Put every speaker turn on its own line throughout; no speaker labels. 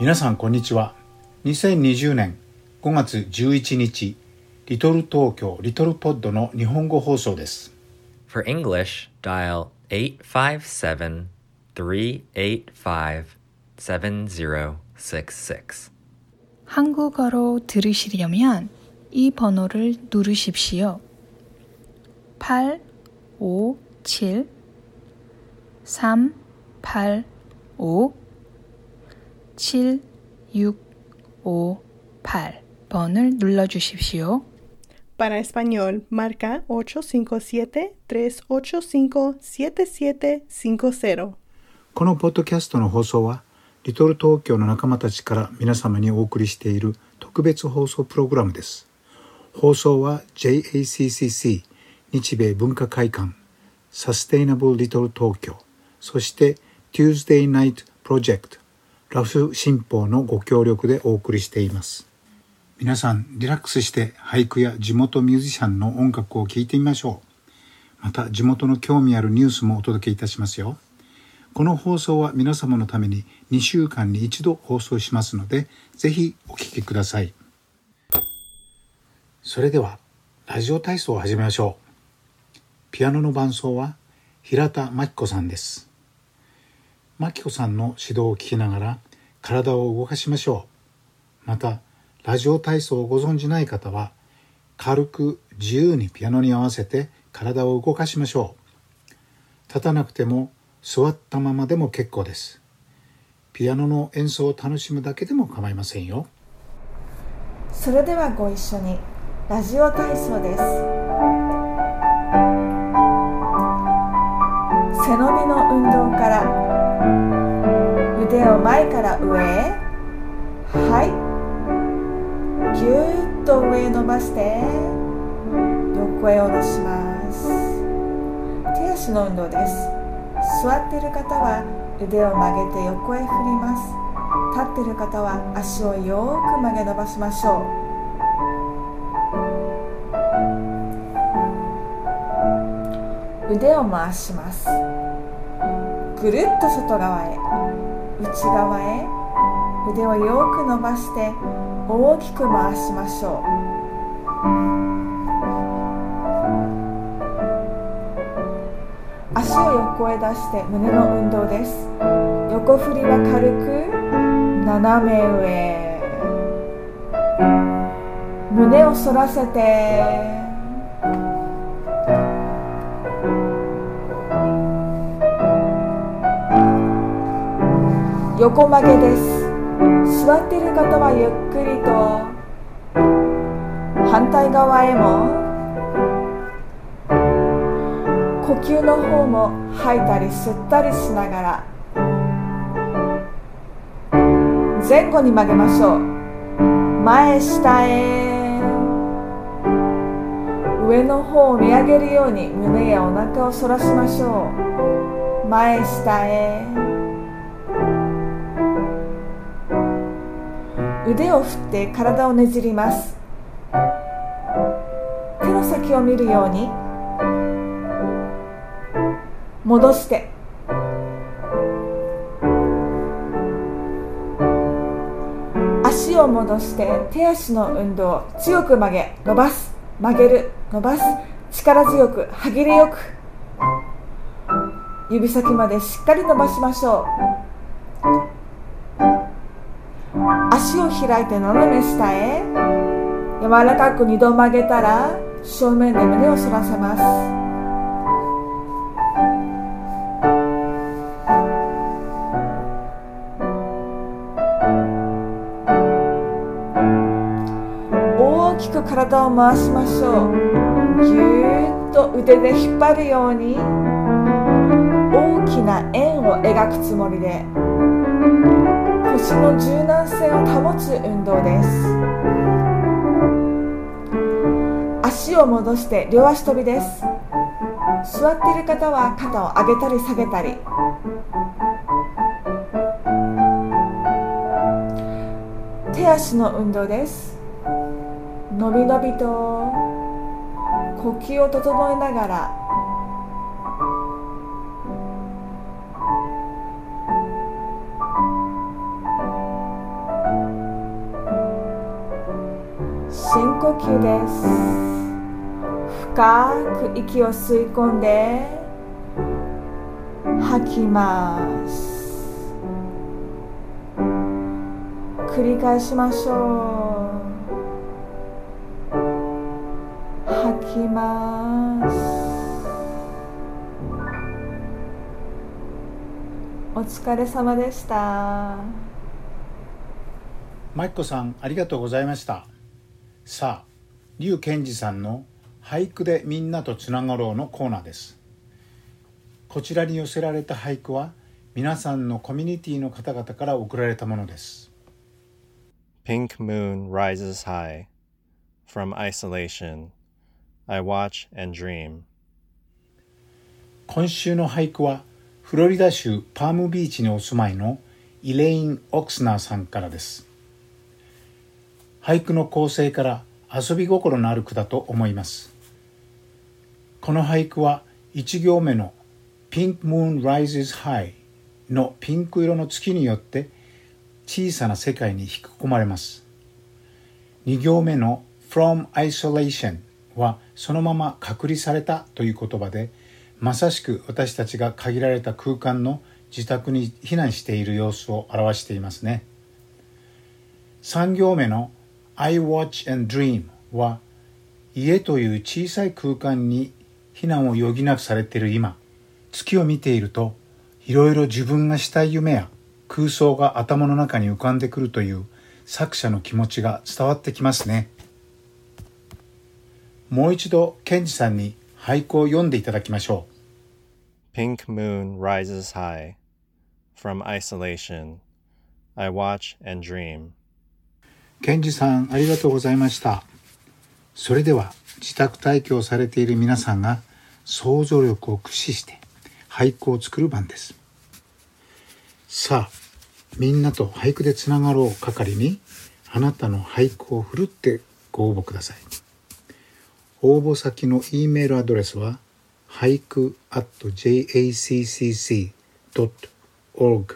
皆さんこんにちは。2020年5月11日、リトル東京リトルポッドの日本語放送です。
For English, dial 857-385-7066.
한국어로 들으시려면 이 번호를 누르십시오. 857-385-7658번을 눌러주십시오.
Para español, marca 857-385-7750.
このポッドキャストの放送はリトル東京の仲間たちから皆様にお送りしている特別放送プログラムです。放送は JACCC 日米文化会館、サステイナブルリトル東京、そして Tuesday Night Project ラフ新報のご協力でお送りしています。皆さんリラックスして俳句や地元ミュージシャンの音楽を聴いてみましょう。また地元の興味あるニュースもお届けいたしますよ。この放送は皆様のために2週間に1度放送しますので、ぜひお聞きください。それではラジオ体操を始めましょう。ピアノの伴奏は平田真希子さんです。真希子さんの指導を聞きながら体を動かしましょう。またラジオ体操をご存じない方は軽く自由にピアノに合わせて体を動かしましょう。立たなくても座ったままでも結構です。ピアノの演奏を楽しむだけでも構いませんよ。
それではご一緒にラジオ体操です。背伸びの運動から、腕を前から上へ、はい、ぎゅーっと上へ伸ばして横へ下ろします。手足の運動です。座っている方は腕を曲げて横へ振ります。立っている方は足をよく曲げ伸ばしましょう。腕を回します。ぐるっと外側へ、内側へ、腕をよく伸ばして大きく回しましょう。足を横へ出して胸の運動です。横振りは軽く斜め上、胸を反らせて横曲げです。座っている方はゆっくりと反対側へも、呼吸の方も吐いたり吸ったりしながら前後に曲げましょう。前下へ、上の方を見上げるように胸やお腹を反らしましょう。前下へ、腕を振って体をねじります。手の先を見るように戻して、足を戻して手足の運動、強く曲げ伸ばす、曲げる伸ばす、力強く歯切れよく指先までしっかり伸ばしましょう。足を開いて斜め下へ、柔らかく2度曲げたら正面で胸を反らせます。大きく体を回しましょう。ぎゅーっと腕で引っ張るように大きな円を描くつもりで腰の柔軟性を保つ運動です。足を戻して両足跳びです。座っている方は肩を上げたり下げたり、手足の運動です。のびのびと呼吸を整えながら深呼吸です。深く息を吸い込んで吐きます。繰り返しましょう。吐きます。お疲れ様でした。
マイコさん、ありがとうございました。さあ、劉健二さんの俳句でみんなとつながろうのコーナーです。こちらに寄せられた俳句は皆さんのコミュニティの方々から送られたものです。
Pink moon rises high. From isolation, I watch and dream.
今週の俳句はフロリダ州パームビーチにお住まいのイレイン・オクスナーさんからです。俳句の構成から遊び心のある句だと思います。この俳句は1行目の Pink moon rises high のピンク色の月によって小さな世界に引き込まれます。2行目の From isolation はそのまま隔離されたという言葉で、まさしく私たちが限られた空間の自宅に避難している様子を表していますね。3行目の I watch and dream は家という小さい空間に避難を余儀なくされている今、月を見ているといろいろ自分がしたい夢や空想が頭の中に浮かんでくるという作者の気持ちが伝わってきますね。もう一度健二さんに俳句を読んでいただきましょう。
Pink moon rises high. From isolation, I watch and dream.
健二さん、ありがとうございました。それでは自宅待機をされている皆さんが想像力を駆使して俳句を作る番です。さあ、みんなと俳句でつながろう係にあなたの俳句をふるってご応募ください。応募先の E メールアドレスは俳句@jacccc.org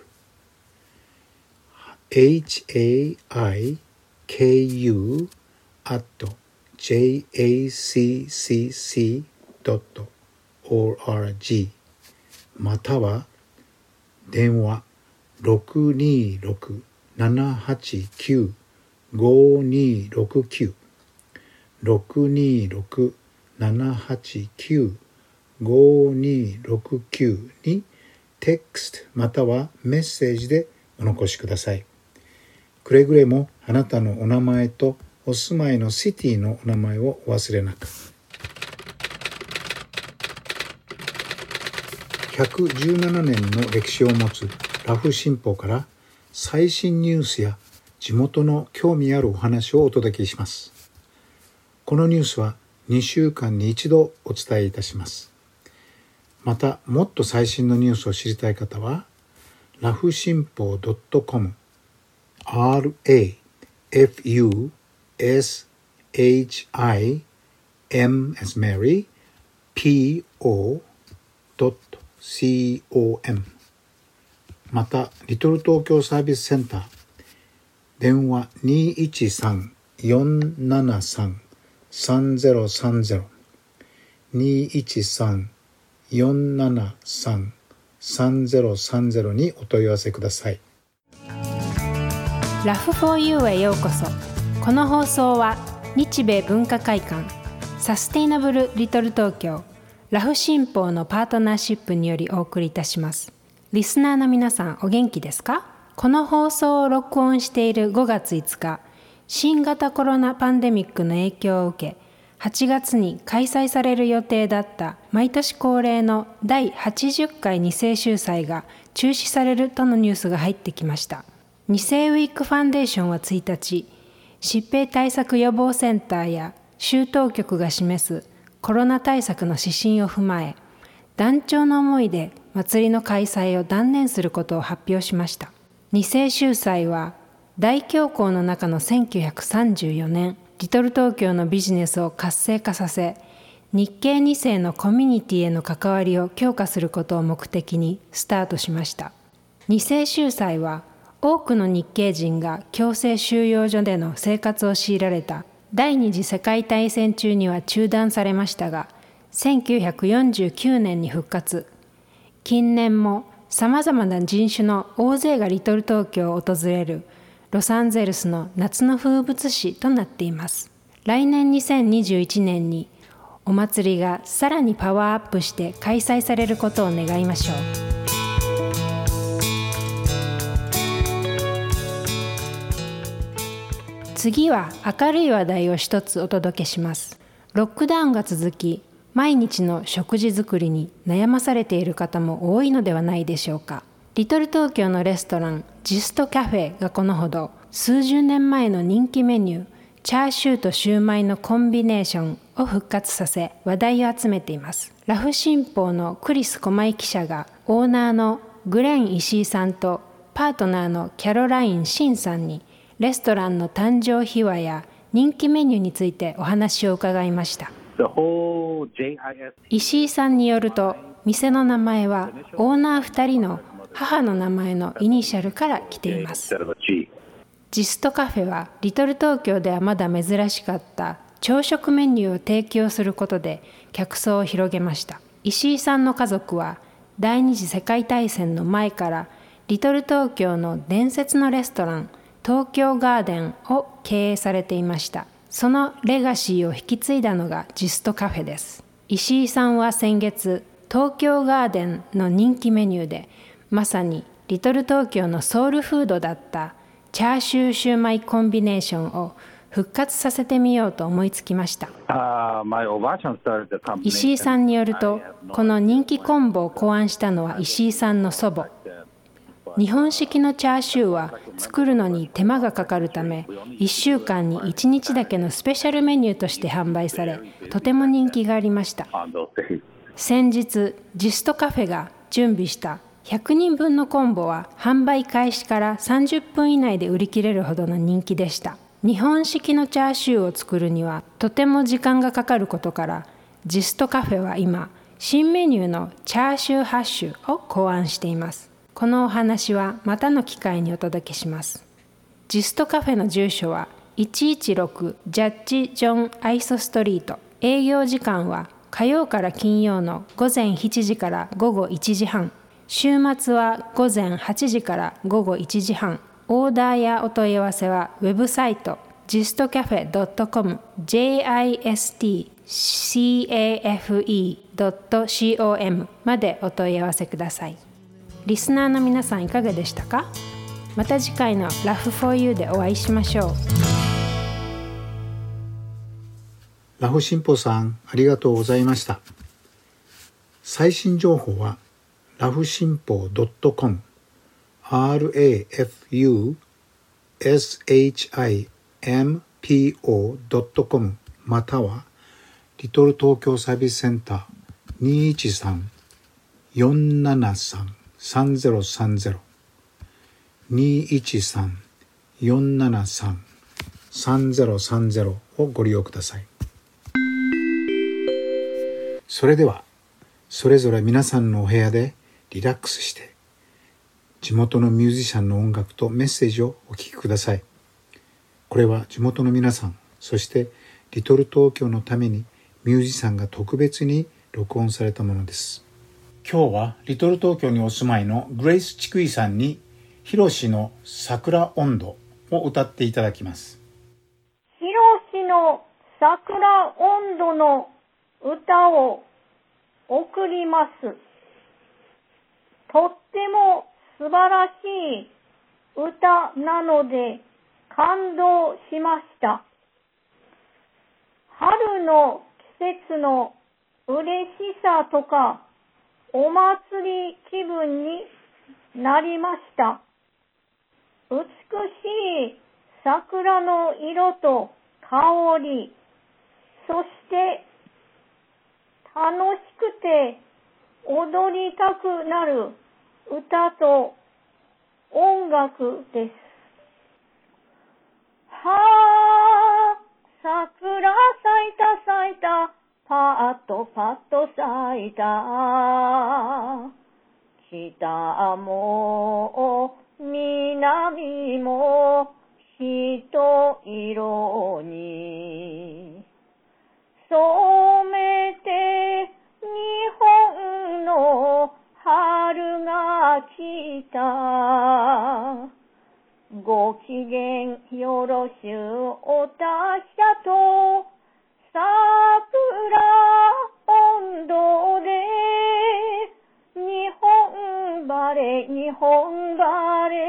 haiku@jacccc.org または電話 626-789-5269 626-789-5269 にテキストまたはメッセージでお残しください。くれぐれもあなたのお名前とお住まいのシティのお名前をお忘れなく。117年の歴史を持つラフ新報から最新ニュースや地元の興味あるお話をお届けします。このニュースは2週間に一度お伝えいたします。またもっと最新のニュースを知りたい方はラフ新報 .com RAFUSHIM as Mary PO.com またリトル東京サービスセンター電話 213-473-3030 213-473-3030 にお問い合わせください。
ラフ 4U へようこそ。この放送は日米文化会館サステイナブルリトル東京ラフ新報のパートナーシップによりお送りいたします。リスナーの皆さんお元気ですか？この放送を録音している5月5日、新型コロナパンデミックの影響を受け、8月に開催される予定だった毎年恒例の第80回二世集祭が中止されるとのニュースが入ってきました。二世ウィークファンデーションは1日、疾病対策予防センターや州当局が示すコロナ対策の指針を踏まえ、断腸の思いで祭りの開催を断念することを発表しました。二世集祭は大恐慌の中の1934年、リトル東京のビジネスを活性化させ、日系二世のコミュニティへの関わりを強化することを目的にスタートしました。二世集祭は多くの日系人が強制収容所での生活を強いられた第二次世界大戦中には中断されましたが、1949年に復活。近年もさまざまな人種の大勢がリトル東京を訪れるロサンゼルスの夏の風物詩となっています。来年2021年にお祭りがさらにパワーアップして開催されることを願いましょう。次は明るい話題を一つお届けします。ロックダウンが続き、毎日の食事作りに悩まされている方も多いのではないでしょうか。リトル東京のレストランジストカフェがこのほど数十年前の人気メニューチャーシューとシューマイのコンビネーションを復活させ話題を集めています。ラフ新報のクリス小井記者がオーナーのグレン石井さんとパートナーのキャロラインシンさんにレストランの誕生秘話や人気メニューについてお話を伺いました。石井さんによると、店の名前はオーナー2人の母の名前のイニシャルから来ています。ジストカフェはリトル東京ではまだ珍しかった朝食メニューを提供することで客層を広げました。石井さんの家族は第二次世界大戦の前からリトル東京の伝説のレストラン東京ガーデンを経営されていました。そのレガシーを引き継いだのがジストカフェです。石井さんは先月、東京ガーデンの人気メニューで、まさにリトル東京のソウルフードだったチャーシューシューマイコンビネーションを復活させてみようと思いつきました。石井さんによると、この人気コンボを考案したのは石井さんの祖母。日本式のチャーシューは作るのに手間がかかるため、1週間に1日だけのスペシャルメニューとして販売され、とても人気がありました。先日、ジストカフェが準備した100人分のコンボは販売開始から30分以内で売り切れるほどの人気でした。日本式のチャーシューを作るにはとても時間がかかることから、ジストカフェは今、新メニューのチャーシューハッシュを考案しています。このお話はまたの機会にお届けします。ジストカフェの住所は116ジャッジジョンアイソストリート。営業時間は火曜から金曜の午前7時から午後1時半。週末は午前8時から午後1時半。オーダーやお問い合わせはウェブサイト gistcafe.com gistcafe.com までお問い合わせください。リスナーの皆さんいかがでしたか？また次回の Laugh for You でお会いしましょう。
ラフ新報さん、ありがとうございました。最新情報はラフ新報 .com rafushimpo.com またはリトル東京サービスセンター 213-473-3030 213-473-3030 をご利用ください。それではそれぞれ皆さんのお部屋でリラックスして地元のミュージシャンの音楽とメッセージをお聴きください。これは地元の皆さん、そしてリトル東京のためにミュージシャンが特別に録音されたものです。今日はリトル東京にお住まいのグレイス・チクイさんにヒロシの桜音頭を歌っていただきます。
ヒロシの桜音頭の歌を送ります。とっても素晴らしい歌なので感動しました。春の季節の嬉しさとかお祭り気分になりました。美しい桜の色と香り、そして楽しくて踊りたくなる歌と音楽です。はあ、桜咲いた咲いた、パッとパッと咲いた。北も南も一色に染めて日本の春が来た。ご機嫌よろしゅうお達者と桜温度で日本晴れ日本晴れ。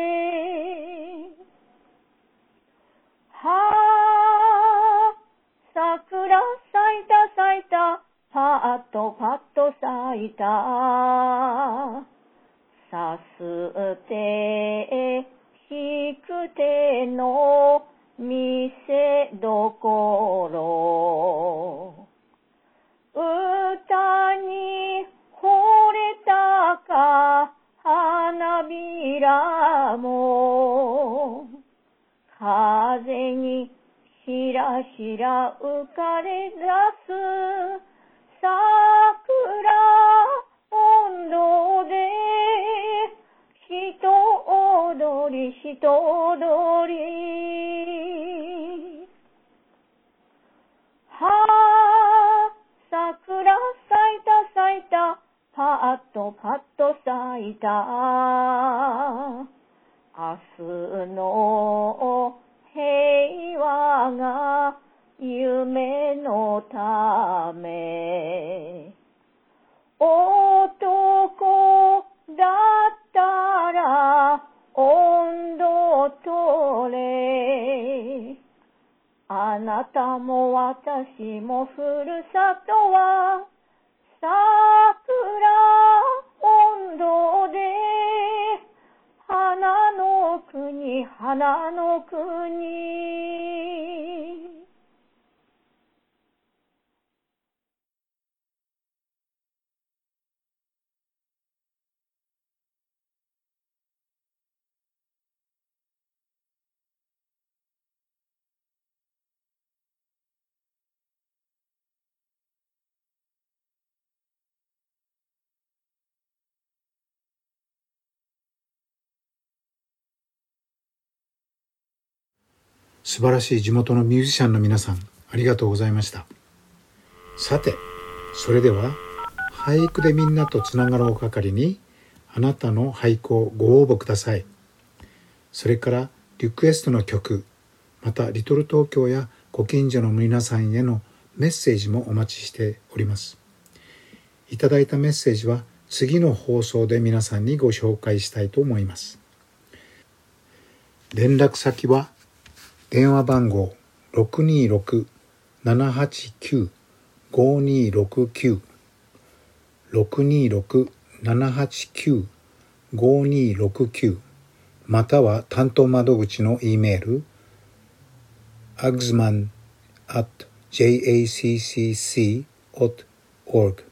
桜咲いた咲いたパッとパッと咲いた。さすて引く手の見せどころ。歌に惚れたか花びらも風にひらひら浮かれ出す桜温度で人踊り人踊り。桜咲いた咲いたパッとパッと咲いた。明日の平和が夢のため。男だったら温度取れ。あなたも私もふるさとは桜温度で花の国花の国。
素晴らしい地元のミュージシャンの皆さん、ありがとうございました。さて、それでは俳句でみんなとつながろう係にあなたの俳句をご応募ください。それからリクエストの曲、またリトル東京やご近所の皆さんへのメッセージもお待ちしております。いただいたメッセージは次の放送で皆さんにご紹介したいと思います。連絡先は電話番号 626-789-5269 626-789-5269 または担当窓口の E メール aguzman@jaccc.org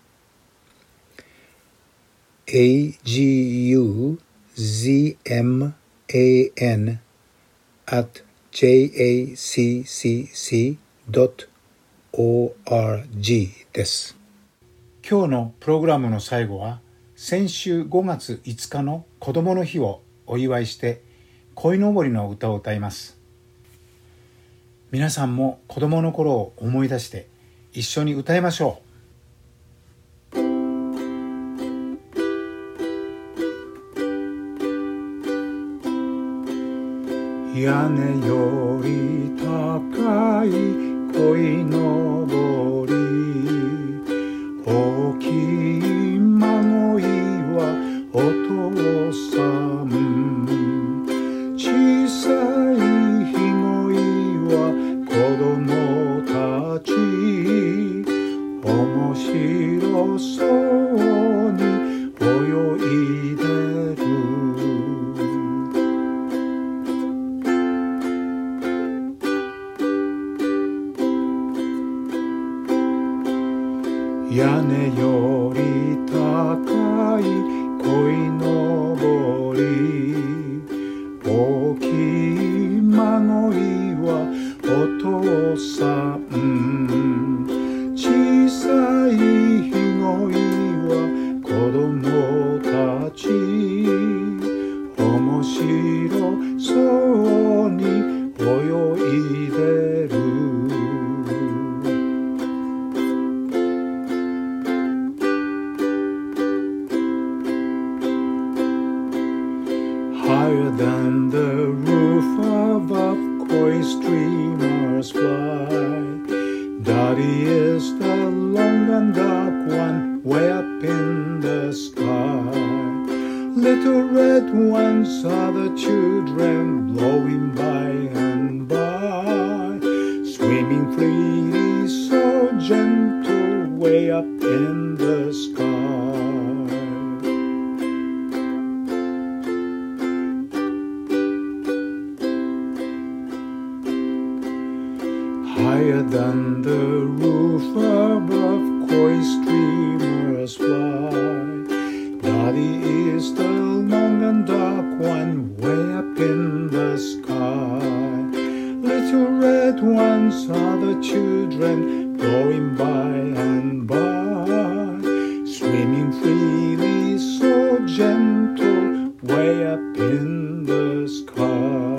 aguzman@jaccc.org です。今日のプログラムの最後は先週5月5日の子どもの日をお祝いして鯉のぼりの歌を歌います。皆さんも子どもの頃を思い出して一緒に歌いましょう。屋根より高い鯉のぼり、大きい孫いはお父さん、小さいひごいは子供たち、面白そうに泳いでる。屋根より高い鯉のぼり、大きい孫いはお父さん、小さいひごいは子供たち、面白そうに Daddy is the long and dark one way up in the sky. Little red ones are the children blowing by and by, swimming freely, so gentle, way up in the sky. Higher than the roof above, koi streamers fly. Daddy is the long and dark one way up in the sky. Little red ones are the children going by and by, swimming freely, so gentle, way up in the sky.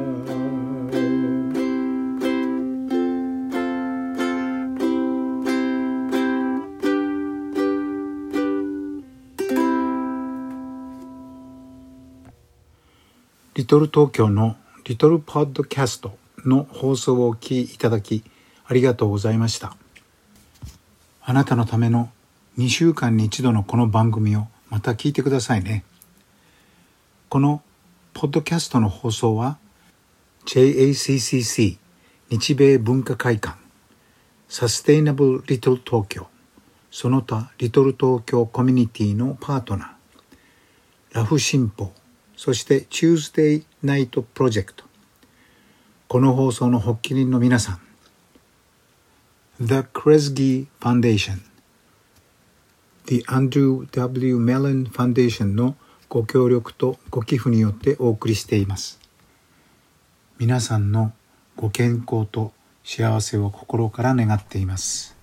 リトル東京のリトルポッドキャストの放送をお聞きいただきありがとうございました。あなたのための2週間に一度のこの番組をまた聞いてくださいね。このポッドキャストの放送は JACCC 日米文化会館サステイナブルリトル東京その他リトル東京コミュニティのパートナーラフ新報そして Tuesday Night Project この放送の発起人の皆さん The Kresge Foundation The Andrew W. Mellon Foundation のご協力とご寄付によってお送りしています。皆さんのご健康と幸せを心から願っています。